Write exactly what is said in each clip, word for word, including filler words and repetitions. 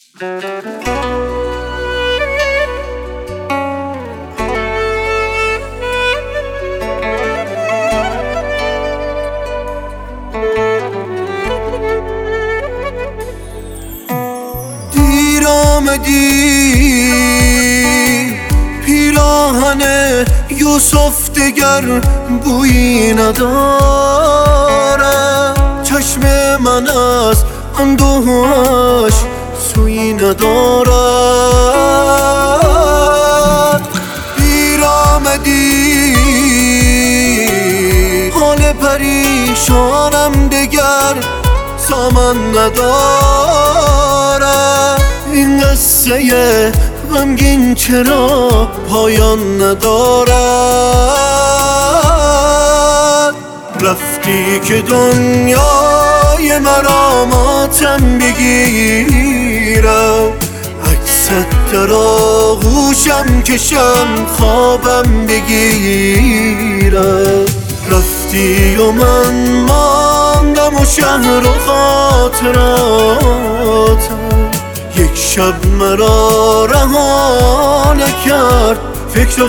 دیر آمدی پیراهن یوسف دگر بویی نداره، چشم من از اندوهش سویی ندارد. دیر آمدی حال پریشانم دگر سامان نداره، این قصه غمگین چرا پایان ندارد. رفتی که دنیای مرا ماتم بگیرم، عکست در آغوشم کشم خوابم بگیرم. رفتی و من ماندم و شهر و خاطراتم، یک شب مرا رها نکرد فکر و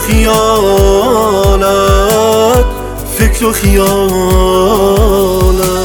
خیالت، فکر و خیالت.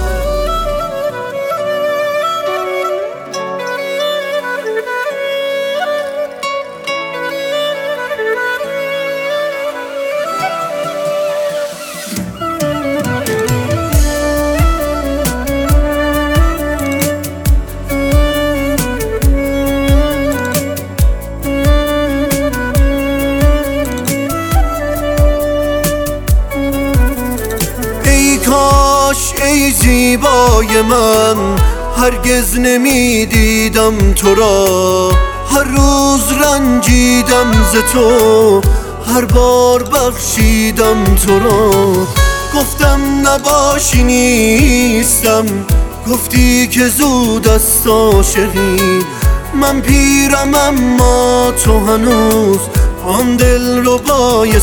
کاش ای زیبای من هرگز نمیدیدم تو را، هر روز رنجیدم ز تو، هر بار بخشیدم تو را. گفتم نباشی نیستم، گفتی که زود است عاشقی. من پیرم اما تو هنوز آن دل رو بای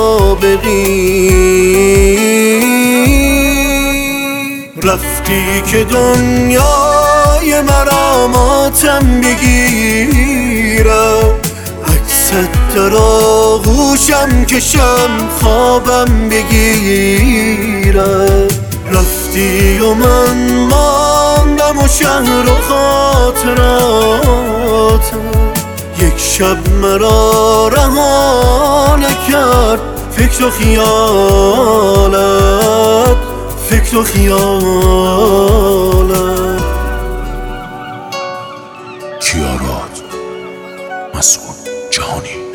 سابقی. رفتی که دنیای مرا ماتم بگیرم، عکست در آغوشم کشم خوابم بگیرم. رفتی و من ماندم و شهر و خاطراتم، یک شب مرا رها نکرد فکر و خیالت، فکر و خیالت. کیارات مسعود جهانی.